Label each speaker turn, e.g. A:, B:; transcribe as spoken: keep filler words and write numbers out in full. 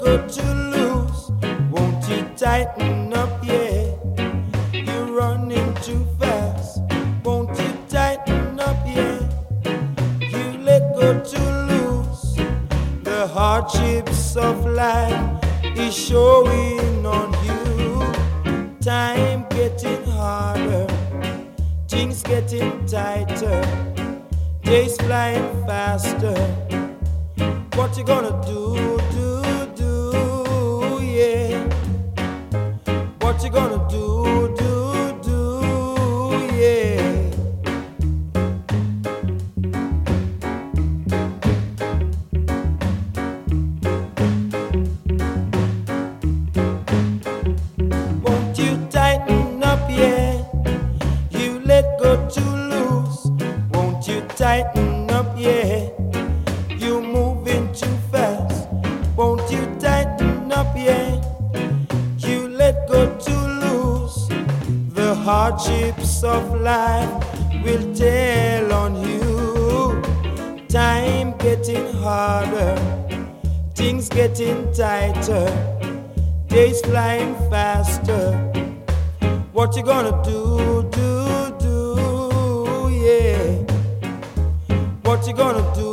A: go too loose. Won't you tighten up, yeah? You're running too fast. Won't you tighten up, yeah? You let go too loose. The hardships of life is showing on you. Time getting harder, things getting tighter, days flying faster. What you gonna do, do, do, yeah? What you gonna do, do, do, yeah? Won't you tighten up, yeah? You let go too loose. Won't you tighten up, yeah? You moving too fast. Won't you tighten up, yeah? You let go too loose. The hardships of life will tell on you. Time getting harder, things getting tighter, days flying faster. What you gonna do, do, do, yeah? What you gonna do?